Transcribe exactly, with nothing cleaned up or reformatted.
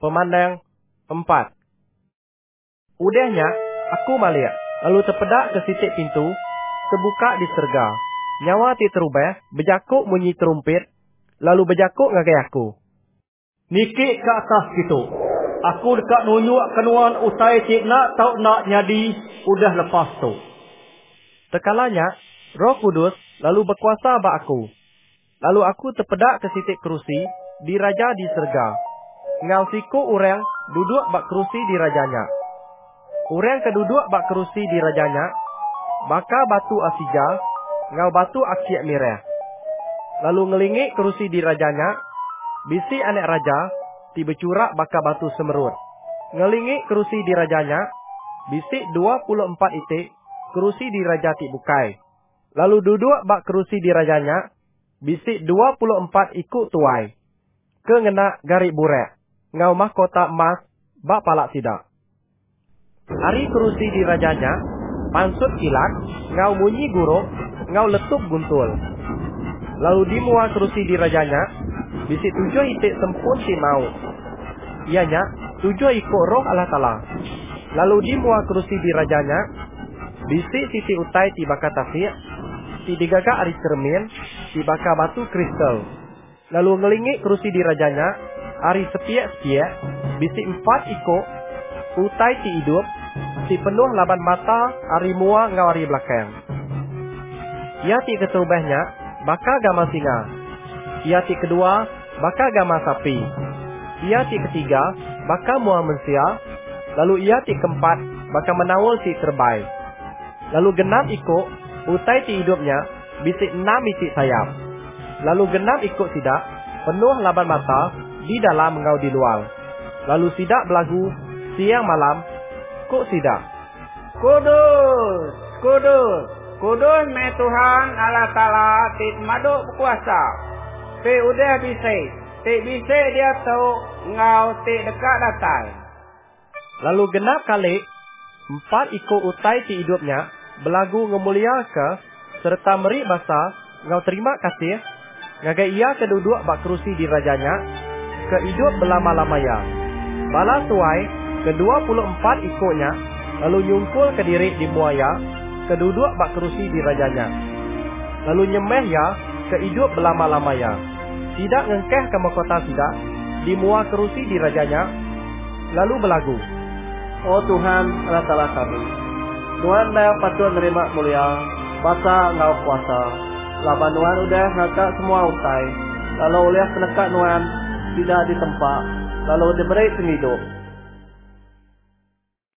Pemandang empat. Udahnya, aku maliak, lalu terpedak ke sitik pintu, terbuka di serga. Nyawa ti terubah, berjakuk bunyi terumpit, lalu berjakuk ngagai aku. Niki ke atas gitu. Aku dekat nunjuk kenuan usai cik nak tau nak nyadi, udah lepas tu. Tekalanya, Roh Kudus lalu berkuasa bak aku. Lalu aku terpedak ke sitik kerusi, di raja di serga. Ngau siku urang duduk bak kerusi di rajanya. Urang keduduk bak kerusi di rajanya, baka batu asija, ngau batu aksiak mireh. Lalu ngelingik kerusi di rajanya, bisi anak raja, ti bercurak baka batu semerut. Ngelingik kerusi di rajanya, bisi dua puluh empat itik, kerusi di raja ti bukai. Lalu duduk bak kerusi di rajanya, bisi dua puluh empat ikut tuai. Kengena garip burek, ngau mahkota emas, bak palak sidak. Hari kerusi di rajanya, pansut kilat, ngau munyi guruk, ngau letup guntul. Lalu di mua kerusi di rajanya, bisi tujuh itik sempun si mau. Ianya, tujuh ikut roh Allah Ta'ala. Lalu di mua kerusi di rajanya, bisi sisi utai ti baka tasik, ti digagak ari cermin, ti baka batu kristal. Lalu ngelingik kerusi di rajanya, ari sepiak-sepiak, bisi empat ikut, utai ti hidup, ti penuh laban mata, ari mua ngau ari belakang. Ia ti keterubahnya, baka gama singa. Ia ti kedua, baka gama sapi. Ia ti ketiga, baka mua mensia. Lalu ia ti keempat, baka menawul ti terbai. Lalu genap ikut, utai ti hidupnya, bisi enam itik sayap. Lalu genap ikut sidak, penuh laban mata, di dalam ngau di luar. Lalu sidak belagu, siang malam, kuk sidak. Kudus, kudus, kudus me Tuhan Allah Ta'ala tit maduk berkuasa. Ti udah bisa, ti bisa dia tahu ngau ti dekat datai. Lalu genap kali, empat ikut utai ti hidupnya, belagu ngemulia ke, serta meri basa, ngau terima kasih, ngagai ia keduduk bak kerusi di rajanya, ke hidup belama-lamanya. Bala tuai, ke dua puluh empat ikutnya, lalu nyungkul ke diri di muaya, keduduk bak kerusi di rajanya. Lalu nyemeh ya, ke hidup belama-lamanya. Tidak ngengkeh ke mahkota sidak, di mua kerusi di rajanya, lalu belagu. Oh Tuhan, Allah Ta'ala kami. Tuhan dah patut nerima mulia, basa ngau kuasa. Laban Tuhan udah ngakak semua utai. Lalu oleh penekat Tuhan tidak ditempat. Lalu diberi hidup.